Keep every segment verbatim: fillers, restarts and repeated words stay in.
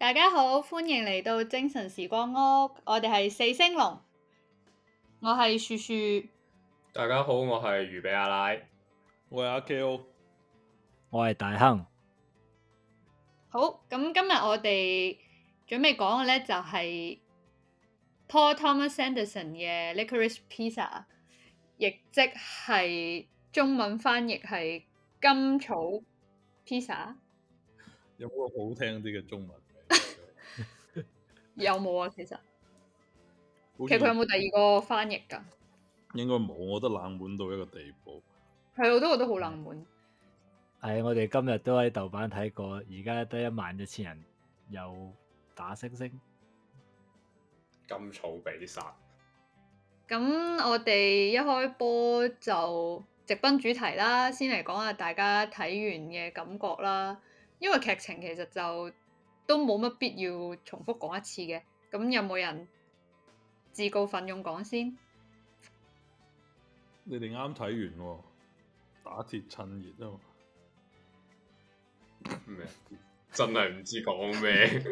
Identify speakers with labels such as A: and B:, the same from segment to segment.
A: 大家好，歡迎嚟到精神時光屋，我哋係四星龍，我係樹樹。
B: 大家好，我係魚比阿拉，
C: 我係阿 Ko，
D: 我係大亨。
A: 好，咁今日我哋準備講嘅咧就係 Paul Thomas Anderson 嘅 Licorice Pizza，亦即係中文翻譯係甘草 pizza。
C: 有冇個好聽啲嘅中文名？
A: 有冇啊？其實
C: 好似
A: 其實佢有冇第二個翻譯㗎？
C: 應該冇，我覺得冷門到一個地步。
A: 係，我都覺得好冷門。
D: 係，我哋今日都喺豆瓣睇過，而家得一萬一千人有打星星。
B: 甘草比薩。
A: 咁我哋一開波就直奔主題啦，先嚟講下大家睇完嘅感覺啦。因為劇情其實就都冇乜必要重複講一次嘅。咁有冇人自告奮勇講先？
C: 你哋啱睇完喎，打鐵趁熱啊嘛！
B: 咩？真係唔知講咩，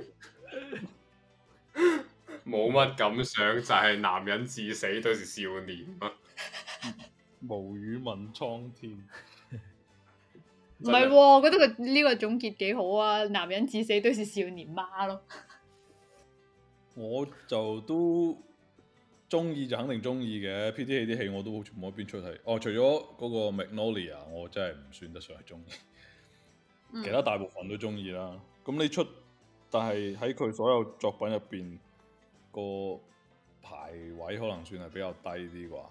B: 冇乜感想，就係男人至死都是少年啊！
C: 無語問蒼天，
A: 唔係喎，我覺得佢呢個總結幾好啊！男人至死都是少年媽咯。
C: 我就都中意就肯定中意嘅。P T A 啲戲我都好似冇一邊出係。哦，除咗嗰個 Magnolia，我真係唔算得上係中意。
A: 嗯、
C: 其他大部分都中意啦。咁你出，但係喺佢所有作品入邊個排位可能算係比較低啲啩，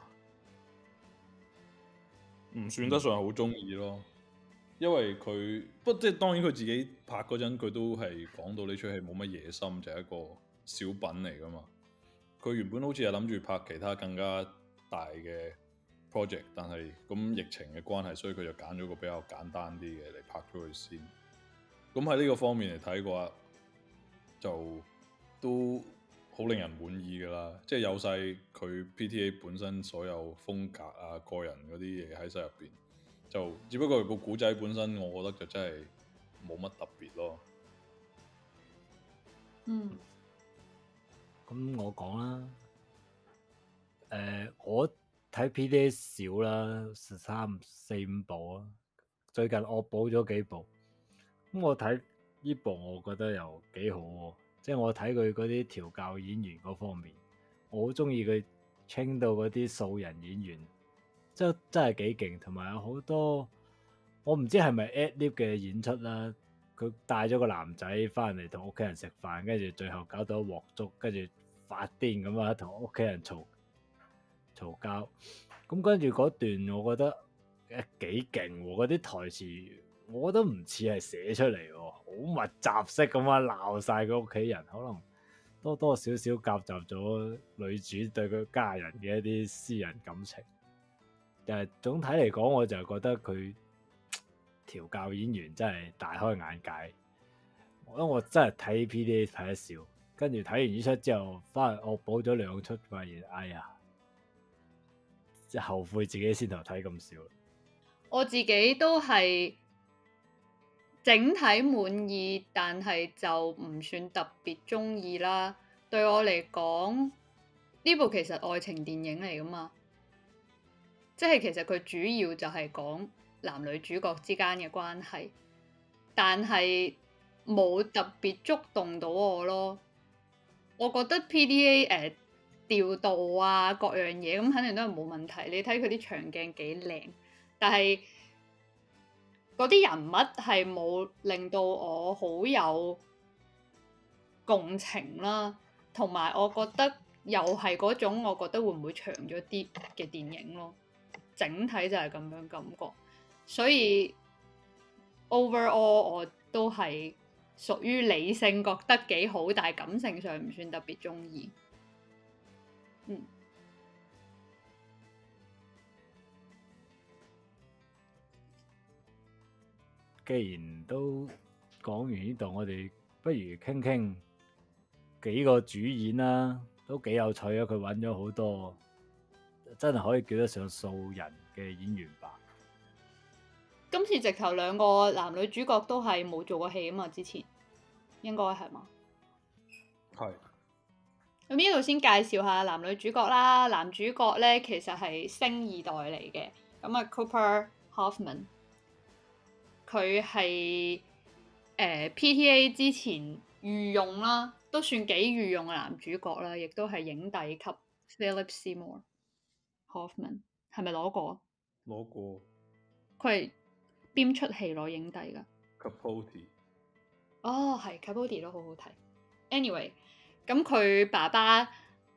C: 唔算得上好中意咯。因為佢不即係當然佢自己拍嗰陣，佢都係講到呢出戲冇乜野心，就係、是、一個小品嚟噶嘛。佢原本好似係諗住拍其他更加大嘅 project，但係咁疫情嘅關係，所以佢就揀咗個比較簡單啲嘅嚟拍咗佢先。咁喺呢個方面嚟睇嘅話，就都好令人滿意噶啦。即係有晒佢 P T A 本身所有風格啊、個人嗰啲嘢喺晒入邊，就只不過個古仔本身，我覺得就真係冇乜特別咯。
A: 嗯。
D: 咁我講啦，誒、呃，我睇 P T A 少啦，十三四五部啊。最近我補咗幾部，咁我睇呢部我覺得又幾好喎。即係我睇佢嗰啲調教演員嗰方面，我好中意佢清到嗰啲素人演員，即係真係幾勁，同埋有好多我唔知係咪 ad-lib 嘅演出啦。佢帶咗個男仔翻嚟同屋企人食飯，跟住最後搞到一鑊粥，跟住發癲咁啊，同屋企人嘈嘈交。咁跟住嗰段，我覺得誒幾勁喎，嗰啲台詞我覺得唔似係寫出嚟喎，好密集式咁啊鬧晒佢屋企人，可能多多少少夾雜咗女主對佢家人嘅一啲私人感情。但係總體嚟講，我就覺得佢調教演員真係大開眼界。因為我真係睇 P D A 睇得少，跟住睇完呢出之後，翻嚟我補咗兩出，發現哎呀，即係後悔自己先頭睇咁少。
A: 我自己都係整體滿意，但係就唔算特別中意啦。對我嚟講，呢部其實愛情電影嚟噶嘛，即係其實佢主要就係講男女主角之間嘅關係，但係冇特別觸動到我咯。我覺得 P D A 誒、呃、調度啊各樣嘢咁肯定都係冇問題。你睇佢啲長鏡幾靚，但係嗰啲人物係冇令到我好有共情啦，同埋我覺得又係嗰種我覺得會唔會長咗啲嘅電影咯。整體就係咁樣感覺，所以 overall 我都係屬於理性覺得幾好，但係感性上唔算特別中意。嗯。
D: 既然都講完呢度，我哋不如傾傾幾個主演啦，都幾有趣啊！佢揾咗好多真係可以叫得上素人嘅演員吧。
A: 今次直頭兩個男女主角都係冇做過戲啊嘛，之前應該係嘛？
C: 係
A: 咁呢度先介紹下男女主角啦。男主角咧其實係星二代嚟嘅，咁啊 Cooper Hoffman，佢係誒 P T A 之前御用啦，都算幾御用嘅男主角啦，亦都係影帝級。Philip Seymour Hoffman 係咪攞過？
C: 攞過
A: 佢係邊出戲攞影帝㗎？
C: Capote。
A: 哦，係 Capote 都好好睇。Anyway，咁佢爸爸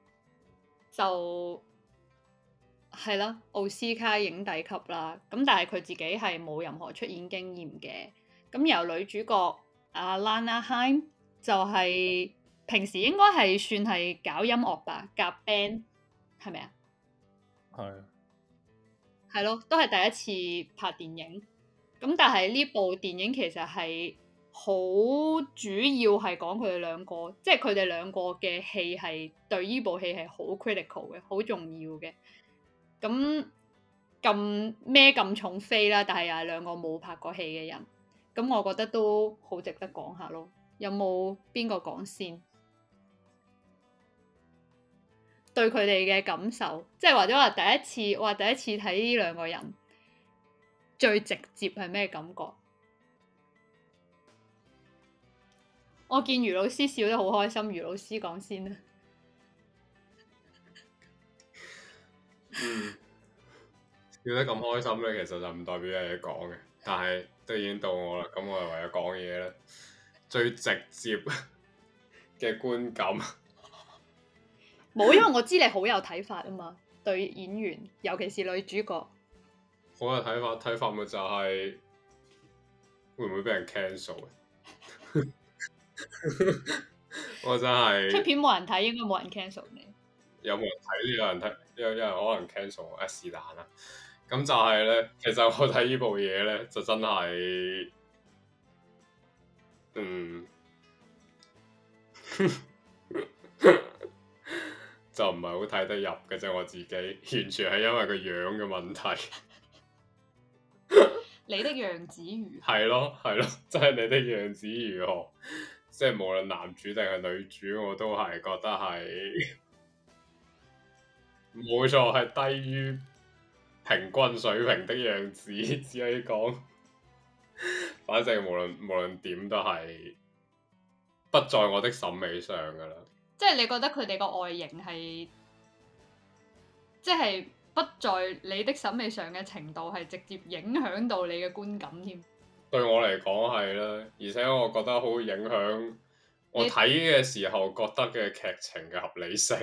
A: 就係啦，奧斯卡影帝級啦。咁但係佢自己係冇任何出演經驗嘅。咁由女主角阿 Lana Haim 就係、是、平時應該係算係搞音樂吧，夾 band 係咪啊？
C: 係
A: 係咯，都係第一次拍電影。咁但係呢部電影其實係好主要係講佢哋兩個，即係佢哋兩個嘅戲係對呢部戲係好 critical 嘅，好重要嘅。咁咁咩咁重飛啦，但係又係兩個冇拍過戲嘅人，咁我覺得都好值得講下咯。有冇邊個講先？對佢哋嘅感受，即係或者話第一次，話第一次睇呢兩個人最直接係咩感覺？我見余老師笑得好開心，余老師講先啦。
B: 嗯，笑得咁開心咧，其實就唔代表有嘢講嘅，但係都已經到我啦，咁我係為咗講嘢啦。最直接嘅觀感，
A: 冇，因為我知你好有睇法啊嘛，對演員，尤其是女主角。
B: 好有睇法，睇法咪就係會唔會俾人 cancel 嘅？我真係
A: 出片冇人睇，應該冇人 cancel 你。
B: 有冇人睇？有人睇，有有人可能 cancel 我，誒是但啦。咁就係咧，其實我睇呢部嘢咧，就真係，嗯，就唔係好睇得入嘅啫。我自己完全係因為個樣嘅問題。
A: 你的樣子如何？
B: 係咯係咯，即係你的樣子如何？即係無論男主定係女主，我都係覺得係冇錯，係低於平均水平的樣子，只可以講。反正無論無論點都係不在我的審美上噶啦。
A: 即係你覺得佢哋個外形係，即係不在你的審美上嘅程度，係直接影響到你嘅觀感添。
B: 對我嚟講係啦，而且我覺得好影響我睇嘅時候覺得嘅劇情嘅合理性。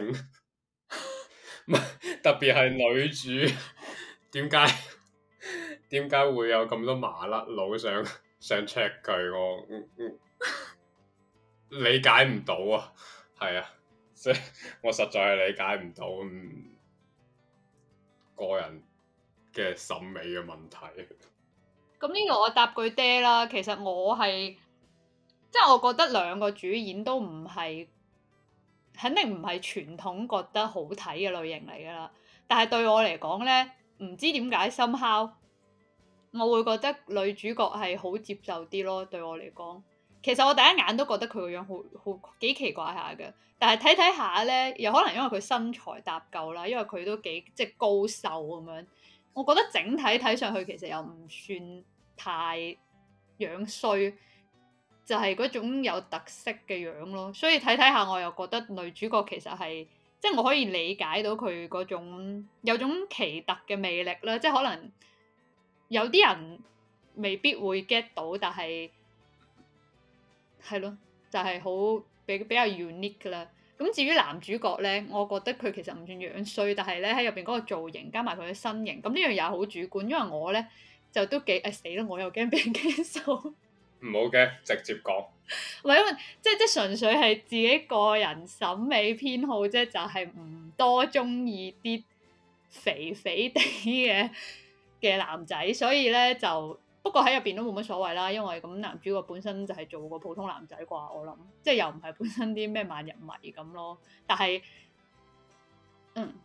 B: 特別係女主，點解點解會有咁多麻甩佬想想 check 佢？我、嗯嗯、理解唔到啊，係啊，即係我實在係理解唔到，嗯，個人嘅審美嘅問題。
A: 咁呢個我答句爹啦，其實我係即係我覺得兩個主演都唔係。肯定唔係傳統覺得好睇嘅類型嚟㗎啦，但係對我嚟講咧，唔知點解 somehow 我會覺得女主角係好接受啲咯。對我嚟講，其實我第一眼都覺得佢個樣好好幾奇怪下嘅，但係睇睇下咧，又可能因為佢身材搭夠啦，因為佢都幾即係高瘦咁樣，我覺得整體睇上去其實又唔算太樣衰。就係嗰種有特色嘅樣咯，所以睇睇下我又覺得女主角其實係，即係我可以理解到佢嗰種有種奇特嘅魅力啦，即係可能有啲人未必會 get 到，但係係咯，就係好比比較 unique 㗎啦。咁至於男主角咧，我覺得佢其實唔算樣衰，但係咧喺入邊嗰個造型加埋佢嘅身形，咁呢樣嘢好主觀，因為我咧就都幾誒死啦，我又驚俾人 cancel。
B: 唔好嘅，直接講。
A: 唔係因為即係即係純粹係自己個人審美偏好啫，就係、是、唔多中意啲肥肥地嘅嘅男仔，所以咧就不過喺入邊都冇乜所謂啦，因為咁男主角本身就係做個普通男仔啩，我諗即係又唔係本身啲咩萬人迷咁咯。但係嗯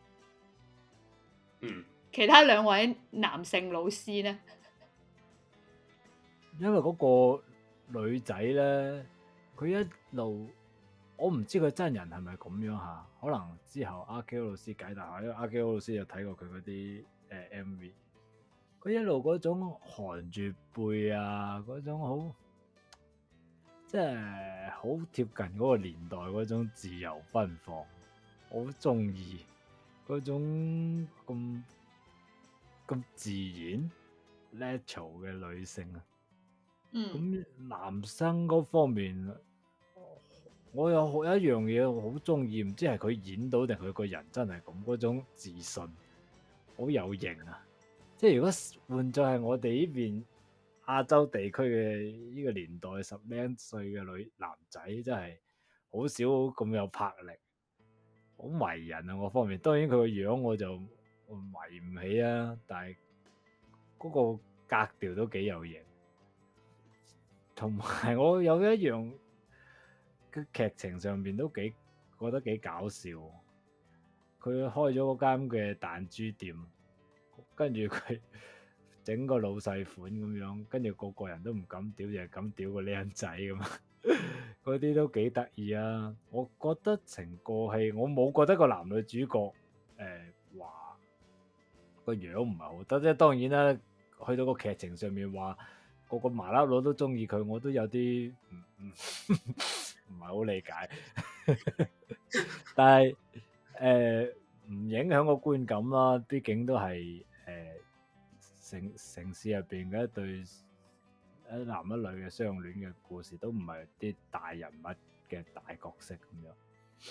B: 嗯，
A: 其他兩位男性老師咧。
D: 因為嗰個女仔咧，佢一路我唔知佢真人係咪咁樣嚇，可能之後阿 Q 老師解答下，因為阿 Q 老師有睇過佢嗰啲誒 M V，佢一路嗰種含住背啊，嗰種好即係好貼近嗰個年代嗰種自由奔放，我好中意嗰種咁咁自然 natural 嘅女性啊。
A: 嗯，
D: 咁男生嗰方面，我有好有一樣嘢我好中意，唔知係佢演到定佢個人真係咁嗰種自信，好有型啊！即係如果換作係我哋呢邊亞洲地區嘅呢個年代十零歲嘅女男仔，真係好少咁有魄力，好迷人啊！我方面當然佢個樣我就迷唔起啊，但係嗰個格調都幾有型。同埋我有一樣嘅劇情上面都幾覺得幾搞笑，佢開咗嗰間嘅彈珠店，跟住佢整個老細款咁樣，跟住個個人都唔敢屌，就係咁屌個靚仔咁啊！嗰啲都幾得意啊！我覺得成個戲我冇覺得個男女主角誒話個樣唔係好得，即係當然啦，去到個劇情上面話。個個麻甩佬都中意佢，我都有啲唔唔唔係好理解，但係誒唔影響個觀感啦。畢竟都係誒、呃、城城市入邊嘅一對一男一女嘅相戀嘅故事，都唔係啲大人物嘅大角色咁樣。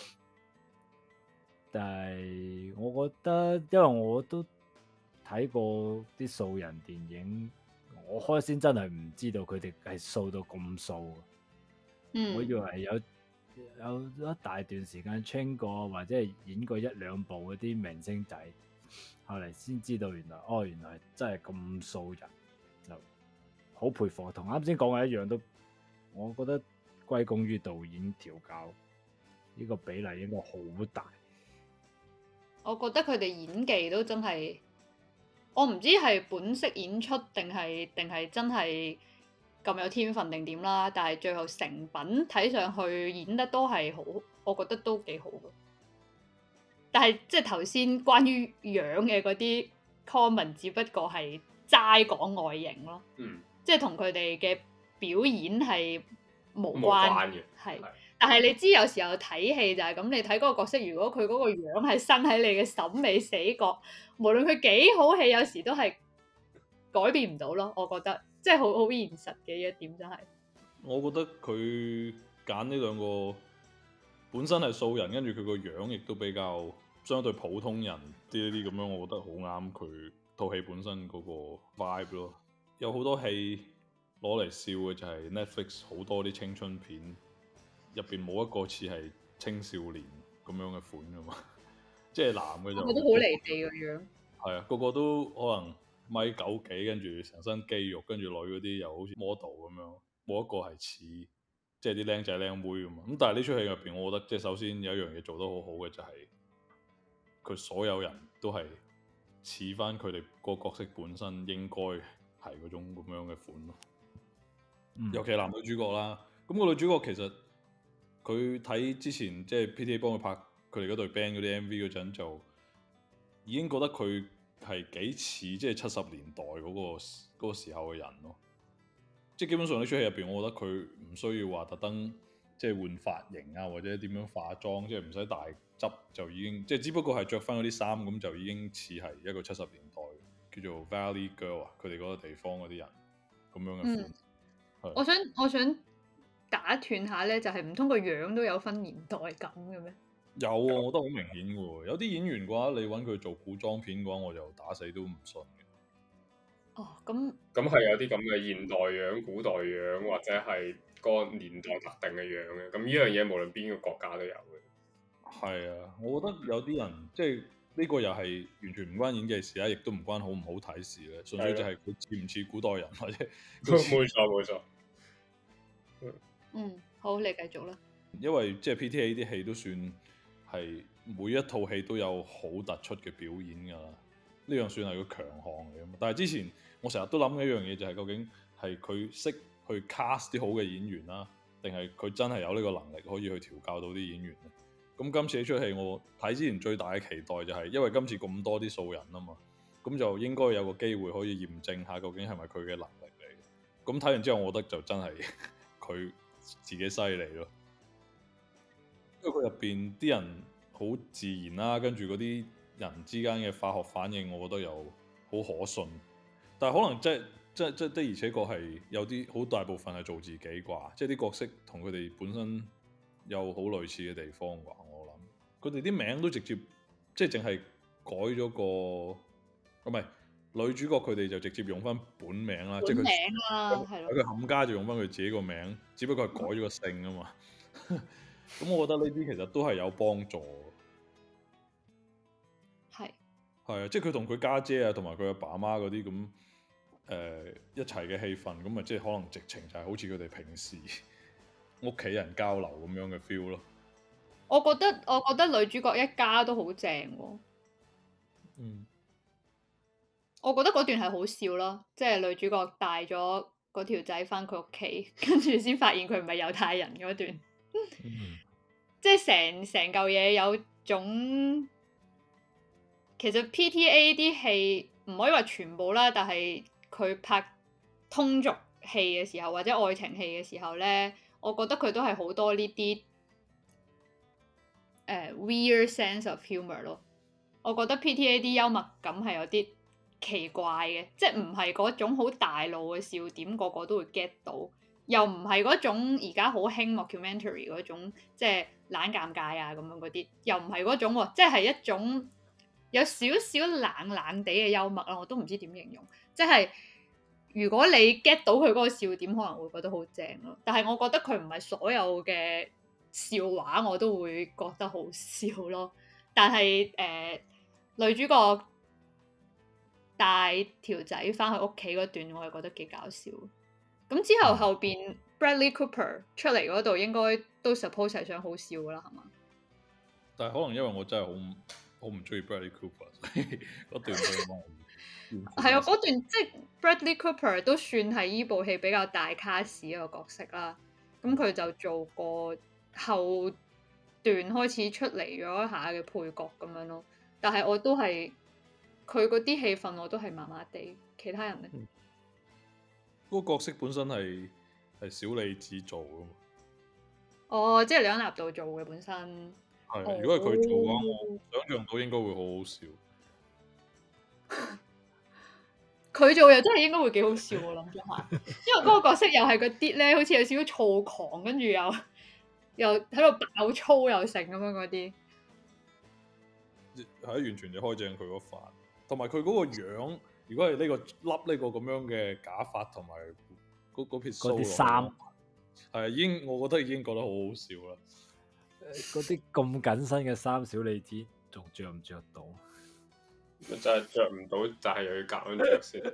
D: 但係我覺得，因為我都睇過啲素人電影。我開先真係唔知道佢哋係掃到咁掃，
A: 嗯，
D: 我以為有有一大段時間 train 過或者係演過一兩部嗰啲明星仔，後嚟先知道原來哦原來真係咁掃人，就好佩服。同啱先講嘅一樣都，我覺得歸功於導演調教，呢個比例應該好大。
A: 我覺得佢哋演技都真係。我唔知係本色演出定係定係真係咁有天分定點啦，但係最後成品睇上去演得都係好，我覺得都幾好嘅。但係即係頭先關於樣嘅嗰啲 comment，只不過係齋講外形咯，
B: 嗯，
A: 即係同佢哋嘅表演係無
B: 無
A: 關
B: 關嘅，
A: 係。
B: 係
A: 但係你知有時候睇戲就係咁，你睇嗰個角色，如果佢嗰個樣係生喺你嘅審美死角，無論佢幾好戲，有時都係改變唔到咯。我覺得即係好好現實嘅一點真係。
C: 我覺得佢揀呢兩個本身係素人，跟住佢個樣亦都比較相對普通人啲啲咁樣，我覺得好啱佢套戲本身嗰個 vibe 咯。有好多戲攞嚟笑嘅就係 Netflix 好多啲青春片。入邊冇一個似係青少年咁樣嘅款噶嘛，即係男嘅就，
A: 我覺得好離地個樣。
C: 係啊，個個都可能米九幾，跟住成身肌肉，跟住女嗰啲又好似 model 咁樣，冇一個係似即係啲靚仔靚妹咁嘛。咁但係呢出戲入邊，我覺得即係首先有一樣嘢做得好好嘅就係、是、佢所有人都係似翻佢哋個角色本身應該係嗰種咁樣嘅款咯。嗯、尤其係男女主角啦，咁、個女主角其實。佢睇之前即係 P T A 幫佢拍佢哋嗰隊 band 嗰啲 M V 嗰陣，就已經覺得佢係幾似即係七十年代嗰、嗰個嗰、嗰個時候嘅人咯。即係基本上呢出戲入邊，我覺得佢唔需要話特登即係換髮型啊，或者點樣化妝，即係唔使大執就已經，即係只不過係着翻嗰啲衫咁就已經似係一個七十年代叫做 Valley Girl 啊，佢哋嗰個地方嗰啲人咁樣嘅款。
A: 嗯、是我想我想。打斷下咧，就係唔通個樣都有分年代感嘅咩？
C: 有啊，我覺得好明顯嘅喎。有啲演員嘅話，你揾佢做古裝片嘅話，我就打死都唔信嘅。
A: 哦，咁
B: 咁係有啲咁嘅現代樣、古代樣，或者係個年代特定嘅樣嘅。咁呢樣嘢無論邊個國家都有嘅。係
C: 啊，我覺得有啲人即係呢個又係完全唔關演技事啦，亦都唔關好唔好睇事咧。純粹就係佢似唔似古代人或者。冇錯冇錯。
A: 嗯，好，你繼續啦。
C: 因為即係 P T A 啲戲都算係每一套戲都有好突出嘅表演㗎啦，呢樣算係個強項嚟㗎嘛。但係之前我成日都諗嘅一樣嘢就係究竟係佢識去 cast 啲好嘅演員啦， 定係佢真係有呢個能力可以去調教到啲演員咧？咁今次呢出戲我睇之前最大嘅期待就係，因為今次咁多啲素人啊嘛，咁就應該有個機會可以驗證下究竟係咪佢嘅能力嚟。咁睇完之後，我覺得就真係佢自己犀利咯，因為佢入邊啲人好自然啦，跟住嗰啲人之間嘅化學反應，我覺得又好可信。但係可能即係即係即係的而且確係有啲好大部分係做自己啩，即係啲角色同佢哋本身有好類似嘅地方啩。我諗佢哋啲名都直接即係淨係改咗個，唔係女主角佢哋就直接用翻本名啦，即係佢
A: 本名啦，係咯。
C: 佢冚家就用翻佢自己個名，只不過係改咗個姓啊嘛。咁我覺得呢啲其實都係有幫助。
A: 係
C: 係啊，即係佢同佢家姐啊，同埋佢阿爸阿媽嗰啲咁誒一齊嘅氣氛，咁啊即係可能直情就係好似佢哋平時屋企人交流咁樣嘅 feel 咯。
A: 我覺得我覺得女主角一家都好正喎。
C: 嗯，
A: 我覺得嗰段係好笑咯，即係女主角帶咗嗰條仔翻佢屋企，跟住先發現佢唔係猶太人嗰段。
D: 嗯
A: 即係成成嚿嘢有種，其實 P T A 啲戲唔可以話全部啦，但係佢拍通俗戲嘅時候或者愛情戲嘅時候咧，我覺得佢都係好多呢啲誒 weird sense of humour 咯。我覺得 P T A 啲幽默感係有啲奇怪嘅，即係唔係嗰種好大路嘅笑點，個個都會 get 到。又唔係嗰種而家好興 mockumentary 嗰種，即係懶尷尬啊咁樣嗰啲，又唔係嗰種喎，即係一種有少少冷冷地嘅幽默啦，我都唔知點形容。即係如果你 get 到佢嗰個笑點，可能會覺得好正咯。但係我覺得佢唔係所有嘅笑話我都會覺得好笑咯。但係誒、呃、女主角帶條仔翻去屋企嗰段，我係覺得幾搞笑。咁之後後邊 Bradley Cooper 出嚟嗰度，應該都 suppose 係想好笑噶啦，係嘛？
C: 但係可能因為我真係好好唔中意 Bradley Cooper，所以嗰段對我
A: 係啊，嗰段即係 Bradley Cooper 都算係依部戲比較大卡士一個角色啦。咁佢就做過後段開始出嚟咗一下嘅配角咁樣咯。但係我都係佢嗰啲戲份我都係麻麻地，其他人咧。
C: 嗯嗰個角色本身係係小李子做噶嘛？
A: 哦，即係李安納度做嘅本身。
C: 係、
A: 哦，
C: 如果係佢做嘅話，我想象到應該會好好笑。
A: 佢做又真係應該會幾好笑，我諗咗下，因為嗰個角色又係嗰啲咧，好似有少少躁狂，跟住又又喺度爆粗又成咁樣嗰啲。
C: 係完全就開正佢嗰範，同埋佢嗰個樣。如果係呢個笠呢個咁樣嘅假髮同埋嗰嗰撇鬚，
D: 嗰啲衫
C: 係啊，已經我覺得已經覺得好好笑啦。
D: 嗰啲咁緊身嘅衫，小李子仲着唔着到？
B: 就係着唔到，就係又要夾硬着先。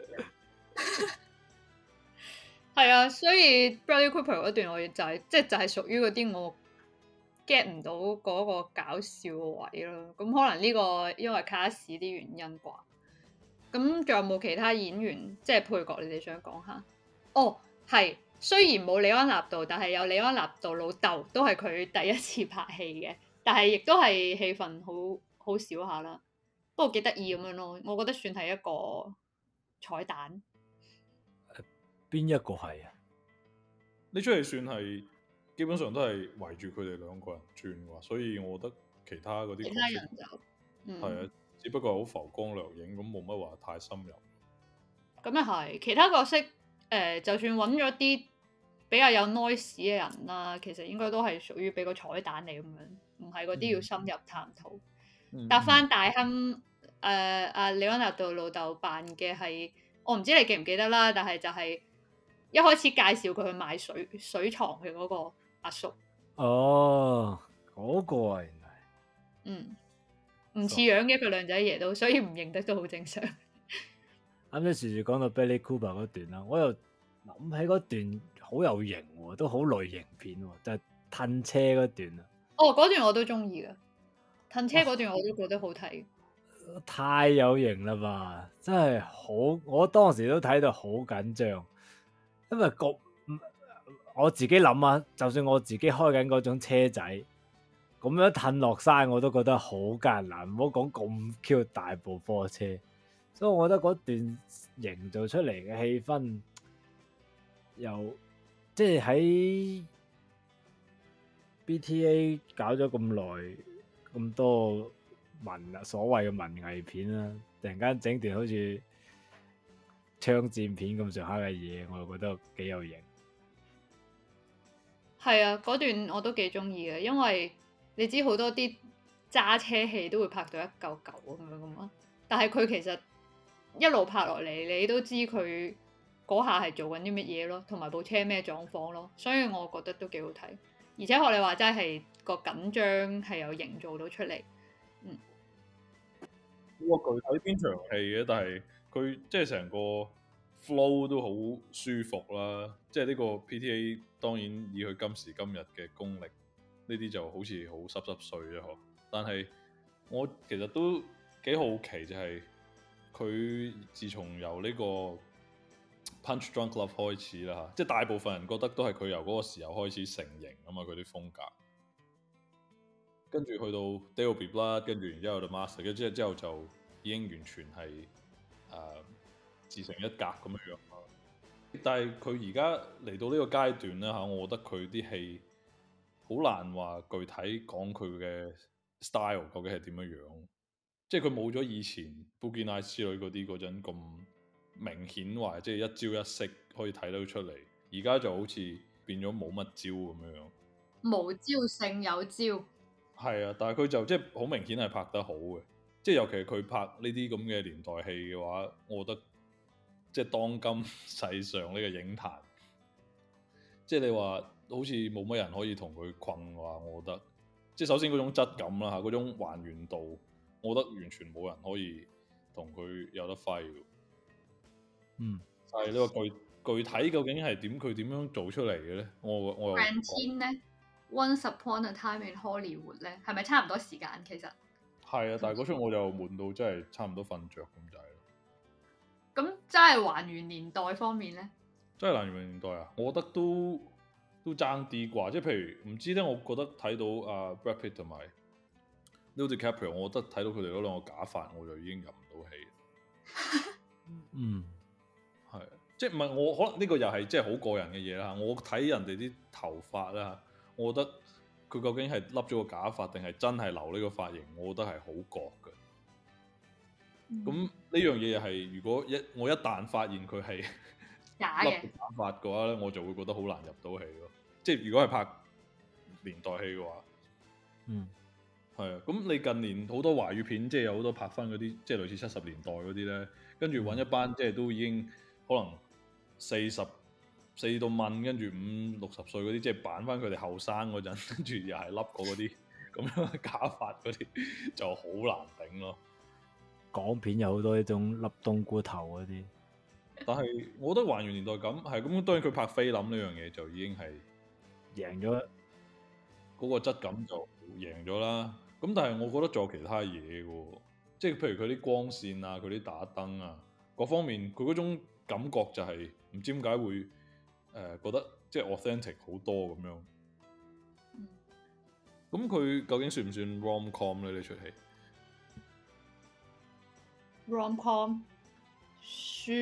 A: 係啊，所以 Bradley Cooper 嗰段我就係即係就係屬於嗰啲我 get 唔到嗰個搞笑嘅位咯。咁可能呢個因為卡士啲原因啩。咁仲有冇其他演員即係配角？你哋想講下？哦，係，雖然冇李安納度，但係有李安納度老豆，都係佢第一次拍戲嘅，但係亦都係戲份好好少下啦。不過幾得意咁樣咯，我覺得算係一個彩蛋。
D: 邊一個係啊？
C: 呢出戲算係基本上都係圍住佢哋兩個人轉㗎，所以我覺得其他嗰啲
A: 其他人就嗯
C: 係啊。只不過係好浮光掠影，咁冇乜話太深入。
A: 咁又係，其他角色誒、呃，就算揾咗啲比較有 noise 嘅人啦，其實應該都係屬於俾個彩蛋嚟咁樣，唔係嗰啲要深入探討。
C: 嗯、
A: 答翻大亨誒阿李安納度老豆扮嘅係，我唔知你記唔記得啦，但係就係一開始介紹佢去買水水床嘅嗰個阿叔。
D: 哦，嗰、嗰個啊，原來
A: 嗯。唔似樣嘅佢兩仔爺都，所以唔認得都好正常。
D: 啱先時時講到 Bradley Cooper 嗰段啦，我又諗起嗰段好有型喎，都好類型片喎，就係、是、褪車嗰段啊。
A: 哦，嗰段我都中意噶，褪車嗰段我都覺得好睇。
D: 太有型啦吧！真係好，我當時都睇到好緊張，因為個我自己諗啊，就算我自己開緊嗰種車仔，咁樣褪落山我都覺得好艱難，唔好講咁 Q 大部貨車，所以我覺得嗰段營造出嚟嘅氣氛，又即係喺 B T A 搞咗咁耐，咁多文啊所謂嘅文藝片啦，突然間整段好似槍戰片咁上下嘅嘢，我就覺得幾有型。
A: 係啊，嗰段我都幾中意嘅，因為你知好多啲揸車戲都會拍到一嚿嚿咁樣噶嘛，但係佢其實一路拍落嚟，你都知佢嗰下係做緊啲乜嘢咯，同埋部車咩狀況咯，所以我覺得都幾好睇，而且學你話齋係個緊張係有營造到出嚟。嗯，
C: 我具體邊場戲嘅，但係佢即係成個 flow 都好舒服啦。即係呢個 P T A 當然以佢今時今日嘅功力，呢啲就好似好濕濕碎啫嗬。但係我其實都幾好奇，就係佢自從由呢個 Punch Drunk Love 開始啦嚇，即係大部分人覺得都係佢由嗰個時候開始成型啊嘛，佢啲風格。跟住去到 There Will Be Blood，跟住然之後 The Master，跟住之後就已經完全係誒、呃、自成一格咁樣樣咯。但係佢而家嚟到呢個階段咧嚇，我覺得佢啲戲好難話具體講佢嘅 style 究竟係點樣樣。即係佢冇咗以前 Boogie Nights 之類嗰啲嗰陣咁明顯話，即係一招一式可以睇到出嚟。而家就好似變咗冇乜招咁樣樣，
A: 無招勝有招。
C: 係啊，但係佢就即係好明顯係拍得好嘅，即係尤其係佢拍呢啲咁嘅年代戲嘅話，我覺得即係當今世上呢個影壇，即係你話好似冇乜人可以同佢困嘅話，我覺得即係首先嗰種質感啦嚇，嗰種還原度，我覺得完全冇人可以同佢有得揮嘅。
D: 嗯，
C: 但係你話具具體究竟係點？佢點樣做出嚟嘅咧？我我又
A: Quarantine 咧，Once Upon a Time in Hollywood 咧，係咪差唔多時間？其實
C: 係啊，但係嗰出我就悶到真係差唔多瞓着咁滯咯。
A: 咁真係還原年代方面咧，
C: 真係還原年代啊！我覺得都都爭啲啩，即係譬如唔知咧，我覺得睇到啊 Brad Pitt 同埋 Leo DiCaprio，我覺得睇到佢哋嗰兩個假髮，我就已經入唔到戲。
D: 嗯，
C: 係，即係唔係我可能呢個又係即係好個人嘅嘢啦。我睇人哋啲頭髮啦，我覺得佢究竟係笠咗個假髮定係真係留呢個髮型，我覺得係好覺嘅。咁呢樣嘢係如果一我一旦發現佢係
A: 假嘅
C: 笠假髮嘅話咧，我就會覺得好難入到戲咯。即係如果係拍年代戲嘅話，
D: 嗯，
C: 係啊。咁你近年好多華語片，即係有好多拍翻嗰啲，即係類似七十年代嗰啲咧，跟住揾一班即係都已經可能四十四到問，跟住五六十歲嗰啲，即係扮翻佢哋後生嗰陣，跟住又係笠過嗰啲咁樣嘅假髮嗰啲，就好難頂咯。
D: 港片有好多呢種笠冬菇頭嗰啲，
C: 但係我覺得還原年代感係咁，當然佢拍菲林呢樣嘢就已經係
D: 贏咗。
C: 嗰個質感就贏咗啦。咁但係我覺得仲有其他嘢嘅喎，即係譬如佢啲光線啊、佢啲打燈啊各方面，佢嗰種感覺就係、是、唔知點解會誒、呃、覺得即係 authentic 好多咁樣。咁佢究竟算唔算 rom-com 咧？呢出戲
A: rom-com 算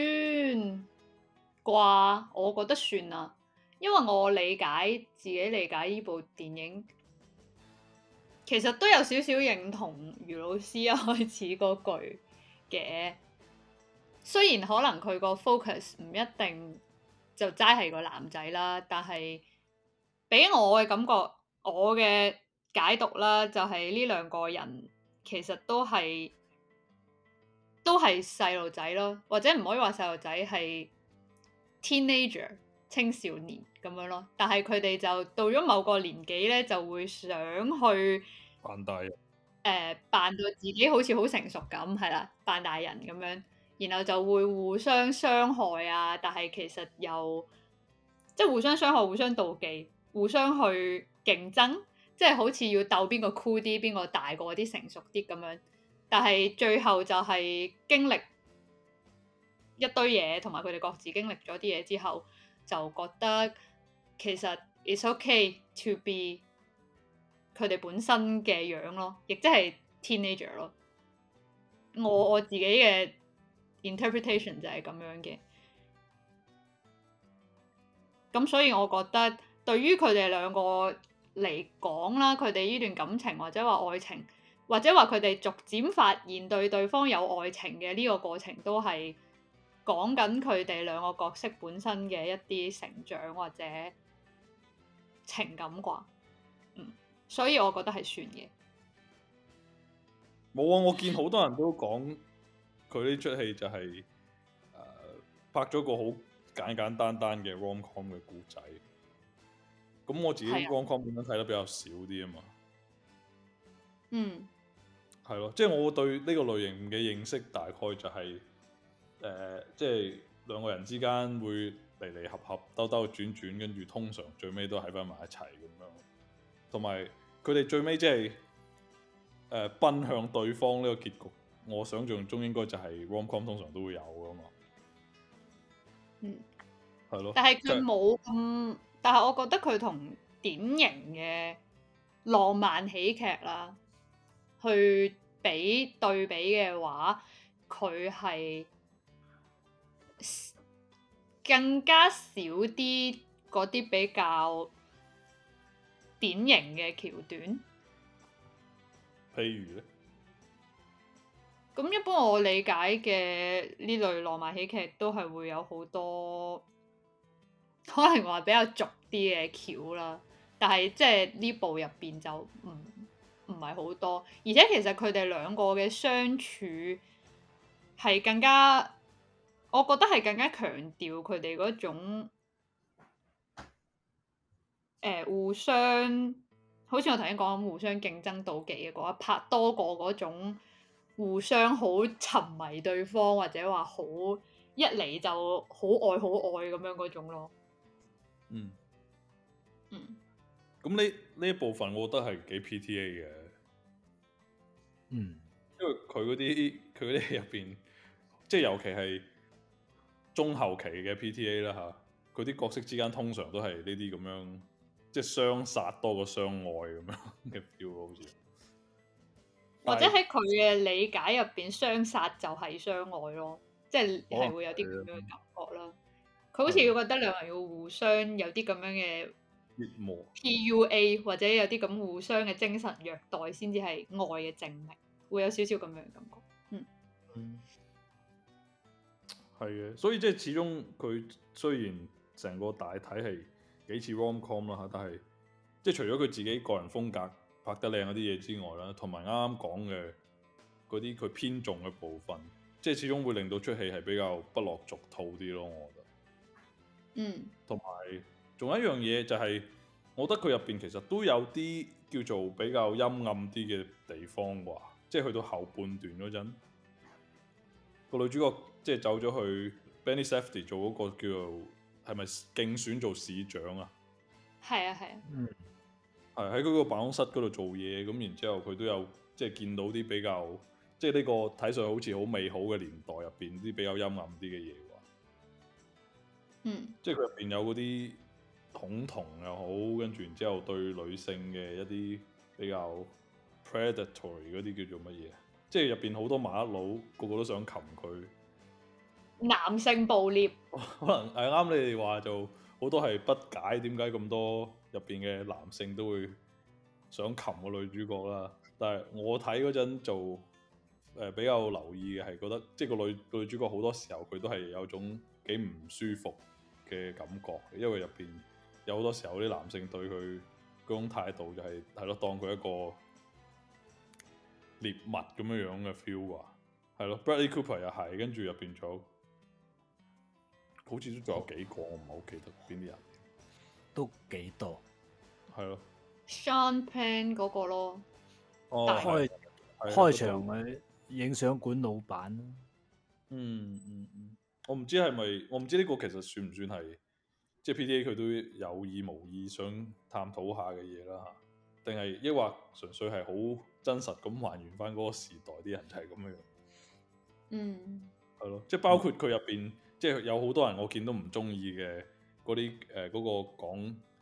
A: 啩，我覺得算啦，因為我理解自己理解呢部電影，其實都有少少認同余老師一開始嗰句嘅。雖然可能佢個 focus 唔一定就齋係個男仔啦，但係俾我嘅感覺，我嘅解讀啦，就係呢兩個人其實都係都係細路仔咯，或者唔可以話細路仔，係 teenager 青少年咁樣咯。但係佢哋就到咗某個年紀咧，就會想去
C: 扮大人，
A: 誒扮到自己好似好成熟咁，係啦，扮大人咁樣。然後就會互相傷害啊，但係其實又即係互相傷害、互相妒忌、互相去競爭，即係好似要鬥邊個酷啲、邊個大過啲、成熟啲咁樣。但係最後就係經歷一堆嘢，同埋佢哋各自經歷咗啲嘢之後，就覺得其實 it's okay to be 佢哋本身嘅樣咯，亦即係 teenager 咯。我我自己嘅 interpretation 就係咁樣嘅。咁所以我覺得對於佢哋兩個嚟講啦，佢哋呢段感情或者話愛情，或者話佢哋逐漸發現對對方有愛情嘅呢個過程，都係講緊佢哋兩個角色本身嘅一啲成長或者情感啩。嗯，所以我覺得係算嘅。
C: 冇啊！我見好多人都講佢呢出戲就係、是、誒、呃、拍咗個好簡簡單單嘅 rom-com 嘅故仔。咁我自己 rom-com 本身睇得比較少啲啊嘛。
A: 嗯，
C: 係咯，即係我對呢個類型嘅認識大概就係、是、誒、呃，即係兩個人之間會離離合合、兜兜轉轉，跟住通常最尾都喺翻埋一齊咁樣。同埋佢哋最尾即係誒奔向對方呢個結局，我想象中應該就係 rom-com 通常都會有噶嘛。
A: 嗯，
C: 係咯。
A: 但係佢冇咁，但係我覺得佢同典型嘅浪漫喜劇啦，去比對比嘅話，佢係更加少啲嗰啲比較典型嘅橋段。
C: 譬如咧，
A: 咁一般我理解嘅呢類浪漫喜劇都係會有好多可能話比較俗啲嘅橋啦，但係即係呢部入邊就唔唔係好多，而且其實佢哋兩個嘅相處係更加，我覺得係更加強調佢哋嗰種、呃、互相，好似我頭先講互相競爭妒忌嘅嗰一 part，多過嗰種互相好沉迷對方或者話好一嚟就好愛好愛咁樣嗰種咯。
C: 嗯
A: 嗯，
C: 咁呢呢一部分我覺得係幾 P T A 嘅。
D: 嗯，
C: 因為佢嗰啲佢嗰啲入邊，即係尤其係中後期嘅 P T A 啦嚇，佢啲角色之間通常都係呢啲咁樣，即係相殺多過相愛咁樣嘅 feel 好似。
A: 或者喺佢嘅理解入邊，相殺就係相愛咯，即係係會有啲咁樣嘅感覺啦。佢好似要覺得兩人要互相有啲咁樣嘅
C: 折磨
A: P U A，或者有啲咁互相嘅精神虐待，先至係愛嘅證明，會有少少咁樣嘅感覺。嗯，
C: 嗯，係嘅，所以即係始終佢雖然成個大體係幾似 rom-com 啦嚇，但係即係除咗佢自己個人風格拍得靚嗰啲嘢之外啦，同埋啱啱講嘅嗰啲佢偏重嘅部分，即係始終會令到出戲係比較不落俗套啲咯，我覺得。
A: 嗯，
C: 同埋仲有一樣嘢就係、是，我覺得佢入邊其實都有啲叫做比較陰暗啲嘅地方啩，即係去到後半段嗰陣，個女主角即係走咗去 Benny Safdie 做嗰個叫做係咪競選做市長啊？
A: 係啊，係啊。
D: 嗯，
C: 係喺嗰個辦公室嗰度做嘢，咁然之後佢都有即係見到啲比較，即係呢個睇上去好似好美好嘅年代入邊啲比較陰暗啲嘅嘢喎。
A: 嗯，
C: 即係佢入邊有嗰啲恐同又好，跟住然之後對女性嘅一啲比較 predatory 嗰啲叫做乜嘢？即係入邊好多麻甩佬個個都想擒佢。
A: 男性暴獵。
C: 可能係啱你哋話就好多係不解點解咁多入邊嘅男性都會想擒個女主角啦。但係我睇嗰陣就誒、呃、比較留意嘅係覺得，即係個女個女主角好多時候佢都係有種幾唔舒服嘅感覺，因為入邊有好多時候啲男性對佢嗰種態度就係係咯，當佢一個獵物咁樣樣嘅 feel 啩，係咯。Bradley Cooper 又係，跟住入邊仲有好似都仲有幾個，我唔係好記得邊啲人，
D: 都幾多，
C: 係咯。
A: Sean Penn 嗰個咯。
C: 哦，
D: 開開場嘅影相館老闆咯。
C: 嗯嗯嗯，我唔知係咪，我唔知呢個其實算唔算係，即係 P T A 佢都有意無意想探討下嘅嘢啦嚇，定係抑或純粹係好真實咁還原翻嗰個時代啲人就係咁樣樣。
A: 嗯，
C: 係咯，即係包括佢入邊，即係有好多人我見都唔中意嘅嗰啲誒嗰個講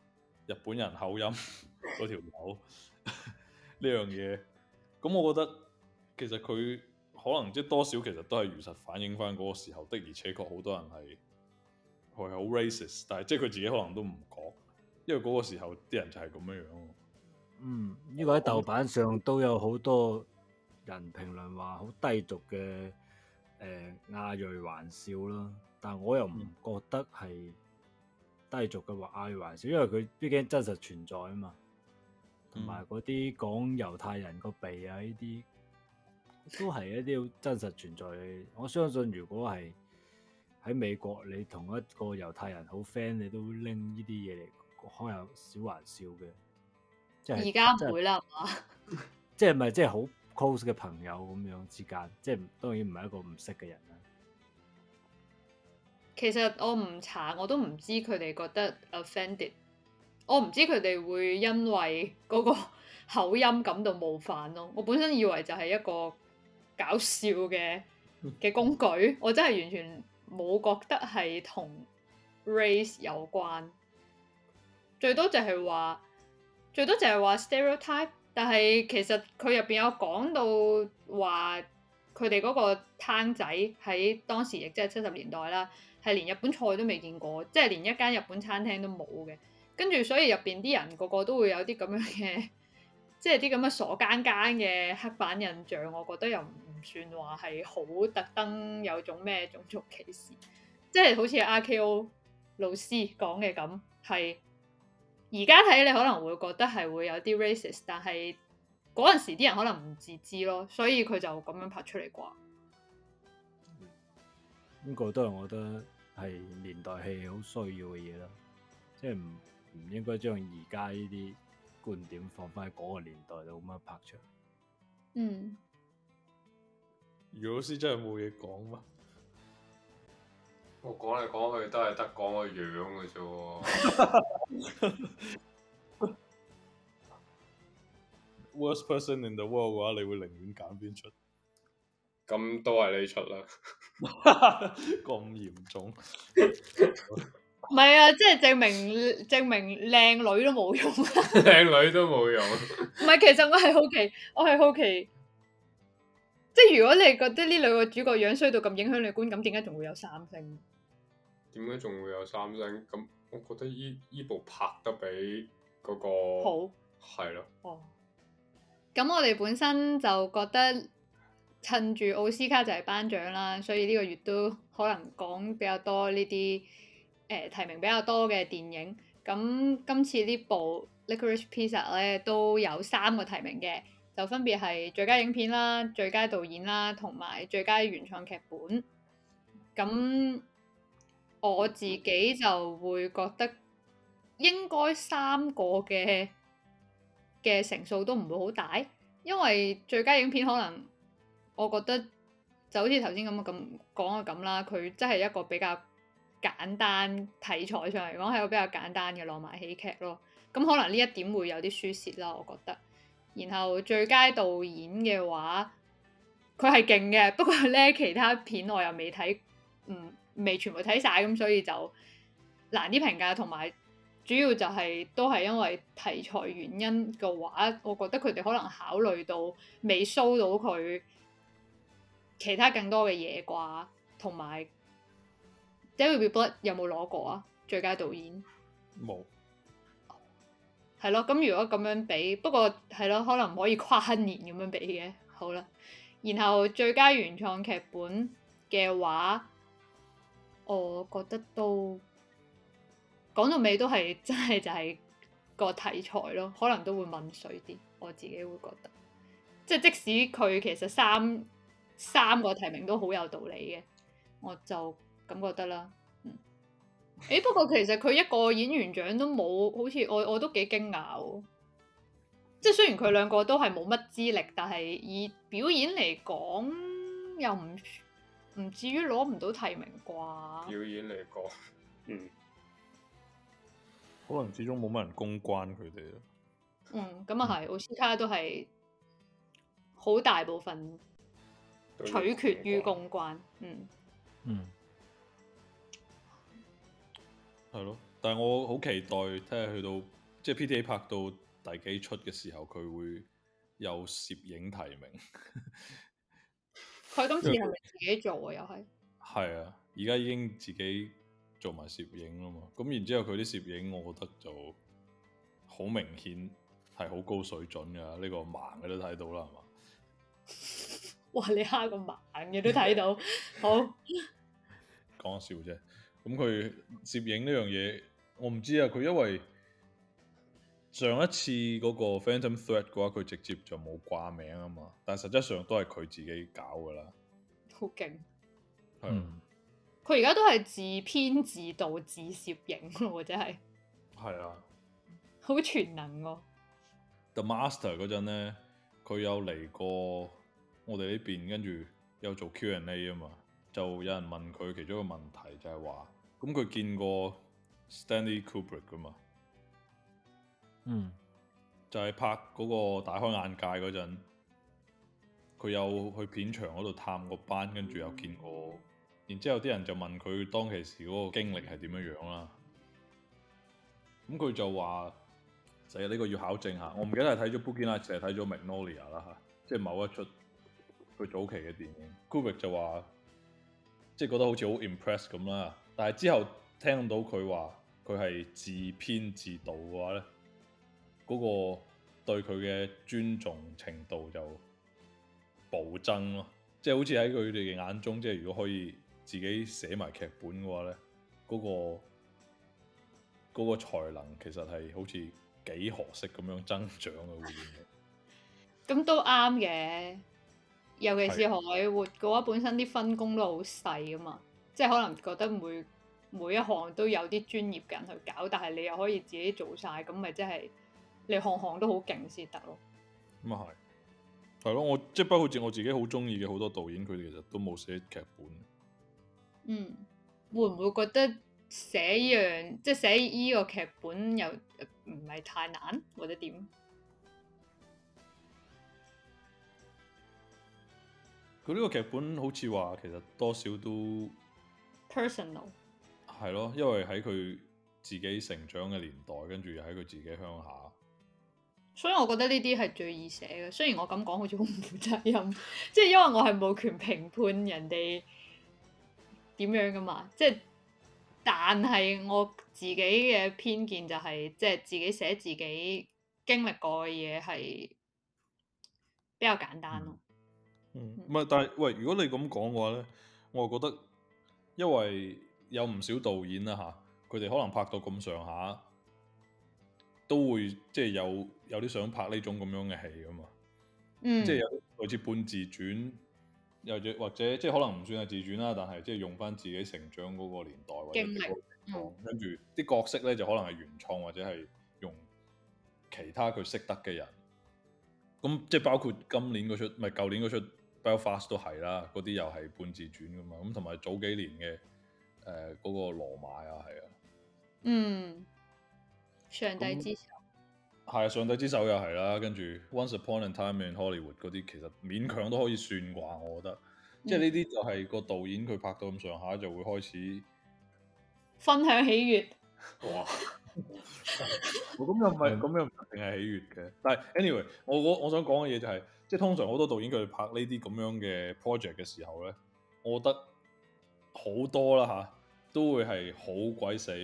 C: 日本人口音嗰條友呢樣嘢。咁我覺得其實佢可能即係多少其實都係如實反映翻嗰個時候的，而且確好多人係係好 racist，但係即係佢自己可能都唔覺，因為嗰個時候啲人就係咁樣樣。
D: 嗯，呢、這個喺豆瓣上都有好多人評論話好低俗嘅誒亞裔玩笑啦，但我又唔覺得係低俗嘅話亞裔玩笑，因為佢畢竟真實存在啊嘛，同埋嗰啲講猶太人個鼻啊呢啲都係一啲好真實存在嘅。我相信如果係喺美國，你同一個猶太人好 friend，你都拎呢啲嘢嚟開下小玩笑嘅。
A: 而家唔會啦，係嘛？
D: 即係咪即係好 close 嘅朋友咁樣之間，即係當然唔係一個唔識嘅人啦。
A: 其實我唔查，我都唔知佢哋覺得 offended。我唔知佢哋會因為嗰個口音感到冒犯咯。我本身以為就係一個搞笑嘅嘅工具，我真係完全冇覺得係同 race 有關，最多就係話。最多就係話 stereotype，但係其實佢入邊有講到話佢哋嗰個攤仔喺當時亦即係七十年代啦，係連日本菜都未見過，即係連一間日本餐廳都冇嘅。跟住所以入邊啲人個個都會有啲咁樣嘅，即係啲咁嘅傻更更嘅黑板印象。我覺得又唔算話係好特登有種咩種族歧視，即係好似 R K O 老師講嘅咁係。而家睇你可能會覺得係會有啲 racist， 但係嗰陣時啲人可能唔自知咯，所以佢就咁樣拍出嚟啩。
D: 呢個都係我覺得係年代戲好需要嘅嘢啦，即係唔唔應該將而家呢啲觀點放翻喺嗰個年代度咁樣拍出嚟。
A: 嗯，
C: 余老師真係冇嘢講咩？
B: 我講嚟講去都係得講個樣嘅啫喎。
C: Worst person in the world 嘅話，你會寧願揀邊出？
B: 咁都係你出啦。
C: 咁嚴重？
A: 唔係啊，即係證明證明靚女都冇用。
B: 靚女都冇用。
A: 唔係，其實我係好奇，我係好奇，即係如果你覺得呢兩個主角樣衰到咁影響你觀感，點解仲會有三星？
B: 點解仲會有三星？咁我覺得依依部拍得比嗰個
A: 好
B: 係咯。
A: 哦，咁我哋本身就覺得趁住奧斯卡就係頒獎啦，所以呢個月都可能講比較多呢啲誒提名比較多嘅電影。咁今次呢部 Licorice Pizza 咧都有三個提名嘅，就分別係最佳影片啦、最佳導演啦，同埋最佳原創劇本。咁我自己就會覺得應該三個嘅嘅成數都唔會好大，因為最佳影片可能我覺得就好似頭先咁咁講嘅咁啦，佢真係一個比較簡單題材上嚟講係一個比較簡單嘅浪漫喜劇咯。咁可能呢一點會有啲輸蝕啦，我覺得。然後最佳導演嘅話，佢係勁嘅，不過咧其他片我又未睇，嗯。未全部睇晒，咁所以就難啲評價，同埋主要就係、是、都係因為題材原因嘅話，我覺得佢哋可能考慮到未 show 到佢其他更多嘅嘢啩，同埋 There Will Be Blood 有冇攞過啊？最佳導演
C: 冇，
A: 係咯，咁如果咁樣比，不過係咯，可能唔可以跨年咁樣比嘅，好啦。然後最佳原創劇本嘅話，我覺得都講到尾都係真係就係個題材咯，可能都會問水啲。我自己會覺得，即係即使佢其實三三個提名都好有道理嘅，我就咁覺得啦。嗯，誒不過其實佢一個演員獎都冇，好似我我都幾驚訝喎。即係雖然佢兩個都係冇乜資歷，但係以表演嚟講又唔唔至於攞唔到提名啩？
B: 表演嚟講，嗯，
C: 可能始終冇乜人公關佢哋咯。
A: 嗯，咁啊係，奧斯卡都係好大部分取決於公關。嗯
D: 嗯，
C: 係咯，但係我好期待睇下去到即係 P T A 拍到第幾出嘅時候，佢會有攝影提名。
A: 佢今次係咪自己做啊？又係
C: 係啊，而家已經自己做埋攝影啦嘛。咁然之後佢啲攝影，我覺得就好明顯係好高水準㗎。呢、這個盲嘅都睇到啦，係嘛？
A: 哇！你蝦個盲嘅都睇到，好
C: 講笑啫。咁佢攝影呢樣嘢，我唔知啊。佢因為上一次嗰個 Phantom Thread 嘅話，佢直接就冇掛名啊嘛。但係實質上都係佢自己搞噶啦。
A: 好勁。
C: 係啊。
A: 佢而家都係自編自導自攝影咯，真係。
C: 係啊。
A: 好全能喎。
C: The Master 嗰陣咧，佢有嚟過我哋呢邊，跟住有做 Q and A 啊嘛。就有人問佢其中一個問題就係話，咁佢見過 Stanley Kubrick 噶嘛？
D: 嗯，
C: 就係拍嗰個大開眼界嗰陣，佢有去片場嗰度探個班，跟住有見過。然之後啲人就問佢當其時嗰個經歷係點樣樣啦。咁佢就話：就係呢個要考證下。我唔記得係睇咗 Boogie Nights 定係睇咗 Magnolia 啦嚇，即係某一出佢早期嘅電影。Kubrick 就話，即係覺得好似好 impress 咁啦。但係之後聽到佢話佢係自編自導嘅話咧，嗰個對佢嘅尊重程度就暴增咯。即係好似喺佢哋嘅眼中，即係如果可以自己寫埋劇本嘅話咧，嗰個嗰個才能其實係好似幾何式咁樣增長嘅會變嘅。
A: 咁都啱嘅，尤其是荷里活嘅話，本身啲分工都好細噶嘛，即係可能覺得每每一項都有啲專業嘅人去搞，但係你又可以自己做晒，咁咪即係你項項都好勁先得咯。
C: 咁啊係，係咯，我即係包括住我自己好中意嘅好多導演，佢哋其實都冇寫劇本。
A: 嗯，會唔會覺得寫依樣即係寫依個劇本又唔係太難，或者點？
C: 佢呢個劇本好似話其實多少都
A: personal
C: 係咯，因為喺佢自己成長嘅年代，跟住又喺佢自己鄉下，
A: 所以我覺得呢啲係最易寫嘅。雖然我咁講好似好唔負責任，即係因為我係冇權評判人哋點樣噶嘛。即係，但係我自己嘅偏見就係、是，即係自己寫自己經歷過嘅嘢係比較簡單咯。
C: 嗯，唔係、嗯，但係喂，如果你咁講嘅話咧，我覺得因為有唔少導演啦嚇，佢哋可能拍到咁上下，都會即係有有啲想拍呢種咁樣嘅戲噶嘛。
A: 嗯，
C: 即係有類似半自傳，又或者即係可能唔算係自傳啦，但係即係用翻自己成長嗰個年代或者
A: 經歷，
C: 歷跟住啲角色咧就可能係原創或者係用其他佢識得嘅人。咁即係包括今年嗰出，唔係舊年嗰出 Belfast 都係啦，嗰啲又係半自傳噶嘛。咁同埋早幾年嘅誒嗰個羅馬啊，係啊，
A: 嗯，上帝之手
C: 係啊，上帝之手又係啦，跟住 Once Upon a Time in Hollywood 嗰啲其實勉強都可以算啩，我覺得。嗯、即係呢啲就係個導演佢拍到咁上下就會開始
A: 分享喜悅。
C: 哇！咁又唔係，咁又唔一定係喜悅嘅。但係 anyway，我我我想講嘅嘢就係、是，即係通常好多導演佢哋拍呢啲咁樣嘅 project 嘅時候咧，我覺得好多啦嚇，都會係好鬼死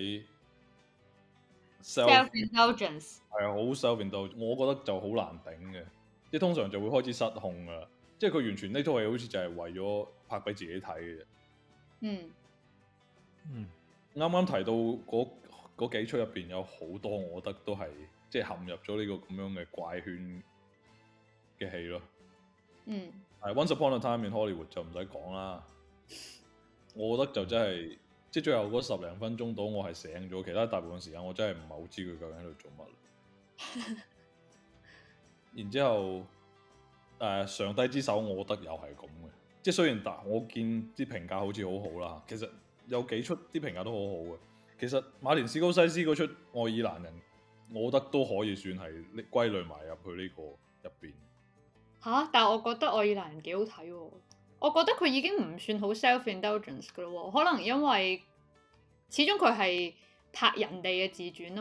A: self indulgence，
C: 係啊，好 self indulgence，我覺得就好難頂嘅，即係通常就會開始失控噶啦，即係佢完全呢套戲好似就係為咗拍俾自己睇嘅啫。
A: 嗯
D: 嗯，
C: 啱啱提到嗰嗰幾出入邊有好多，我覺得都係即係陷入咗呢個咁樣嘅怪圈嘅戲咯。
A: 嗯，
C: 係 Once Upon a Time in Hollywood 就唔使講啦，我覺得就真係即係最後嗰十零分鐘到，我係醒咗，其他大部分時間我真係唔係好知佢究竟喺度做乜。然之後誒、呃、上帝之手，我覺得又係咁嘅，即係雖然但我見啲評價好似好好啦，其實有幾出啲評價都好好嘅。其實馬田史高西斯嗰出愛爾蘭人，我覺得都可以算係歸類埋入去呢個入邊。
A: 嚇！但係我覺得愛爾蘭人幾好睇喎，我覺得佢已經唔算好 self-indulgence 噶咯喎，可能因為始終佢係拍人哋嘅自傳啊嘛，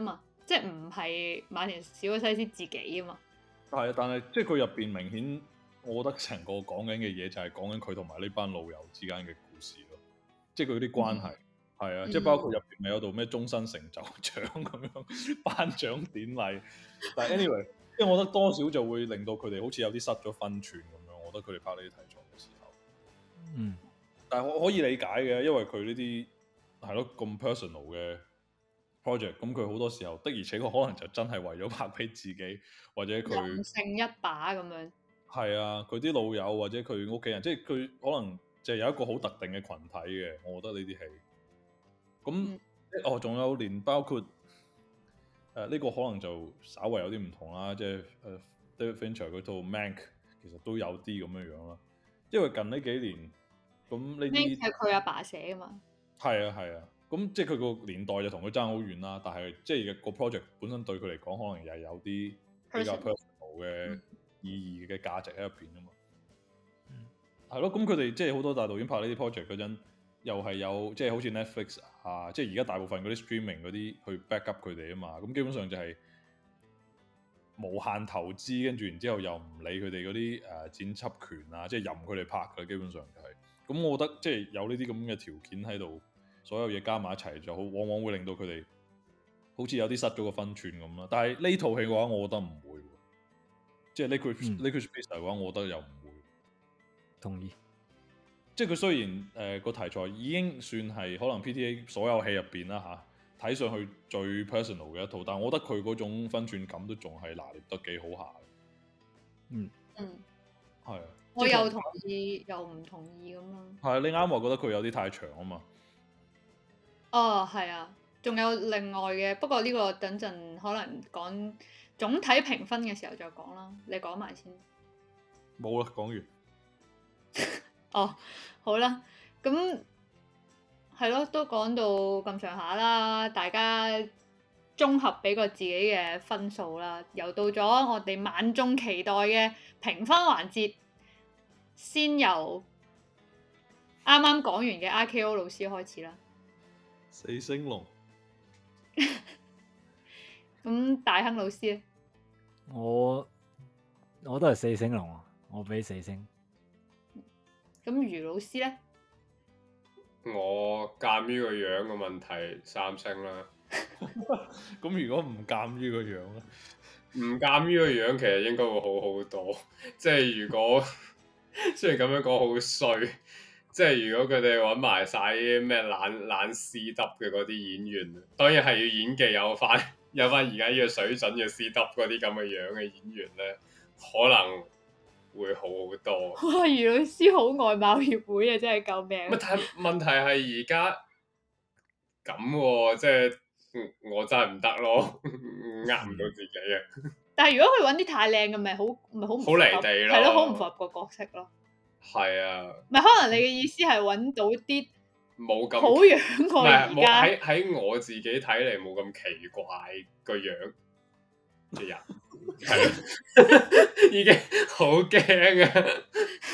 A: 即係唔係馬田史高西斯自己啊嘛。
C: 係啊，但係即係佢入邊明顯，我覺得成個講緊嘅嘢就係講緊佢同埋呢班老友之間嘅故事咯，即係佢啲關係係啊，即係包括入邊咪有度咩終身成就獎咁樣頒獎典禮，但係 anyway，即係我覺得多少就會令到佢哋好似有啲失咗分寸咁樣，我覺得佢哋拍呢啲題材嘅時候，
D: 嗯，
C: 但係我可以理解嘅，因為佢呢啲係咯咁 personal 嘅 project，咁佢好多時候的而且確可能就真係為咗拍俾自己或者佢
A: 人性一把咁樣。
C: 係啊，佢啲老友或者佢屋企人，即係佢可能就有一個好特定嘅群體嘅，我覺得呢啲戲。咁、嗯、哦，仲有連包括誒呢、呃這個可能就稍為有啲唔同啦，即係誒、呃、David Fincher 嗰套 Mank 其實都有啲咁樣樣啦。因為近呢幾年咁呢啲
A: 係佢阿爸寫噶嘛。
C: 係啊係啊，咁即係佢個年代就同佢爭好遠啦。但係即係個 project 本身對佢嚟講，可能又係有啲比較 personal 嘅意義嘅價值喺入邊啊嘛。嗯，係咯。咁佢哋即係好多大導演拍呢啲 project 嗰陣，又係有即係好似 Netflix 啊，即係而家大部分嗰啲 streaming 嗰啲去 back up 佢哋啊嘛。咁基本上就係無限投資，跟住然之後又唔理佢哋嗰啲誒剪輯權啊，即係任佢哋拍嘅，基本上就係、是。咁我覺得即係有呢啲咁嘅條件喺度，所有嘢加埋一齊就好，往往會令到佢哋好似有啲失咗個分寸咁啦。但係呢套戲嘅話，我覺得唔會。即係 Licorice Licorice Pizza嘅話，我覺得又唔會。
D: 同意。
C: 即係佢雖然誒、呃、個題材已經算係可能 P T A 所有戲入邊啦嚇，睇上去最 personal 嘅一套，但係我覺得佢嗰種分寸感都仲係拿捏得幾好下。
D: 嗯
A: 嗯，
C: 係啊。
A: 我又同意又唔同意咁咯。
C: 係啊，你啱話覺得佢有啲太長啊嘛。
A: 哦，係啊，仲有另外嘅，不過呢個等陣可能講總體評分嘅時候再講啦。你講埋先。
C: 冇啦，講完。
A: 哦，好啦，咁係咯，都講到咁上下啦，大家綜合俾個自己嘅分數啦。又到咗我哋萬眾期待嘅評分環節，先由啱啱講完嘅 R K O 老師開始啦。
C: 四星龍。
A: 咁大亨老師咧？
D: 我我都係四星龍啊，我俾四星。
A: 咁余老師咧？
B: 我鑑於個樣嘅問題，三星啦。
C: 咁如果唔鑑於個樣咧？
B: 唔鑑於個樣，其實應該會好好多。即係如果雖然咁樣講好衰，即係如果佢哋揾埋晒啲咩懶懶 C W 嘅嗰啲演員，當然係要演技有翻有翻而家呢個水準嘅 C W 嗰啲咁嘅樣嘅演員咧，可能會好好多。
A: 哇！余老師好外貌協會啊，真係救命！
B: 乜但係問題係而家咁喎，即係我真係唔得咯，呃唔到自己啊！
A: 但係如果佢揾啲太靚嘅，咪好咪好唔
B: 好離地咯，
A: 係咯，好唔符合個角色咯。
B: 係啊，
A: 唔係可能你嘅意思係揾到啲
B: 冇咁
A: 好樣過而
B: 冇
A: 家
B: 喺喺我自己睇嚟冇咁奇怪個樣嘅人，係已經好驚啊！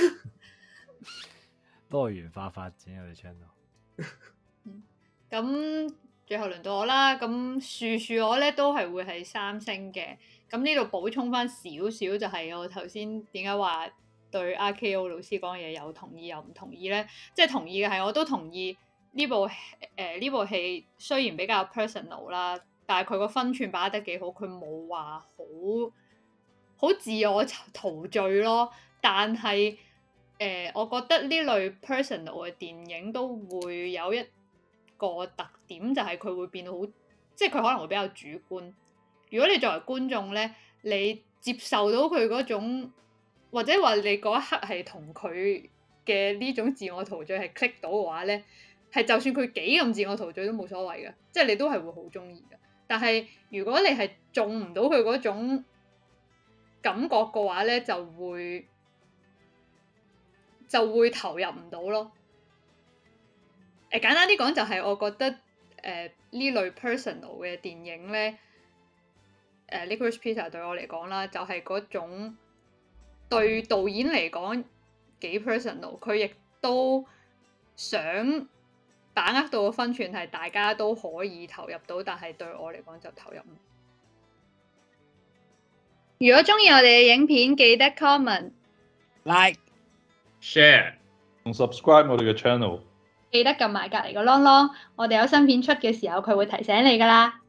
D: 多元化發展我哋 channel。
A: 咁最後輪到我啦，咁樹樹我咧都係會係三星嘅。咁呢度補充翻少少，就係我頭先點解話對 R K O 老師講嘅嘢有同意又唔同意咧？即係同意嘅係我都同意呢部誒呢、呃、部戲雖然比較 personal 啦，但係佢個分寸把握得幾好，佢冇話好好自我陶醉咯。但係誒、呃，我覺得呢類 personal 嘅電影都會有一個特點，就係佢會變到好，即係佢可能會比較主觀。如果你作為觀眾咧，你接受到佢嗰種，或者話你嗰一刻係同佢嘅呢種自我陶醉係 click 到嘅話咧，係就算佢幾咁自我陶醉都冇所謂嘅，即係你都係會好中意嘅。但係如果你係中唔到佢嗰種感覺嘅話咧，就會就會投入唔到咯。誒，簡單啲講就係我覺得誒呢、呃、類 personal 嘅電影咧。誒 Licorice Pizza 對我嚟講啦，就係、是、嗰種對導演嚟講幾 personal，佢亦都想把握到個分寸係大家都可以投入到，但係對我嚟講就投入唔如果中意我哋嘅影片，記得 comment、
D: like
B: share
C: 同 subscribe 我哋嘅 channel。
A: 記得撳埋隔離個啷啷，我哋有新片出嘅時候，佢會提醒你㗎啦。